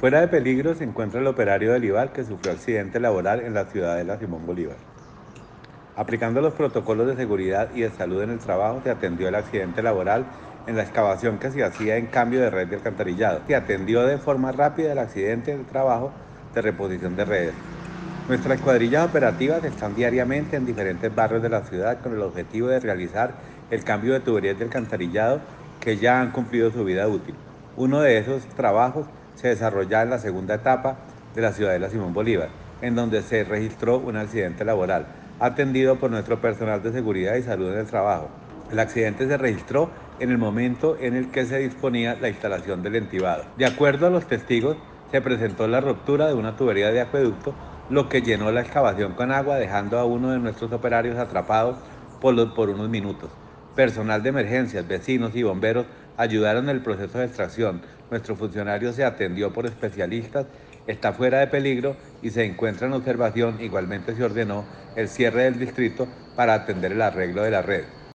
Fuera de peligro se encuentra el operario del IVAL que sufrió accidente laboral en la ciudadela Simón Bolívar. Aplicando los protocolos de seguridad y de salud en el trabajo, se atendió el accidente laboral en la excavación que se hacía en cambio de red de alcantarillado. Se atendió de forma rápida el accidente del trabajo de reposición de redes. Nuestras cuadrillas operativas están diariamente en diferentes barrios de la ciudad con el objetivo de realizar el cambio de tuberías de alcantarillado que ya han cumplido su vida útil. Uno de esos trabajos se desarrolla en la segunda etapa de la ciudadela Simón Bolívar, en donde se registró un accidente laboral, atendido por nuestro personal de seguridad y salud en el trabajo. El accidente se registró en el momento en el que se disponía la instalación del entibado. De acuerdo a los testigos, se presentó la ruptura de una tubería de acueducto, lo que llenó la excavación con agua, dejando a uno de nuestros operarios atrapados por unos minutos. Personal de emergencias, vecinos y bomberos ayudaron en el proceso de extracción. Nuestro funcionario se atendió por especialistas, está fuera de peligro y se encuentra en observación. Igualmente se ordenó el cierre del distrito para atender el arreglo de la red.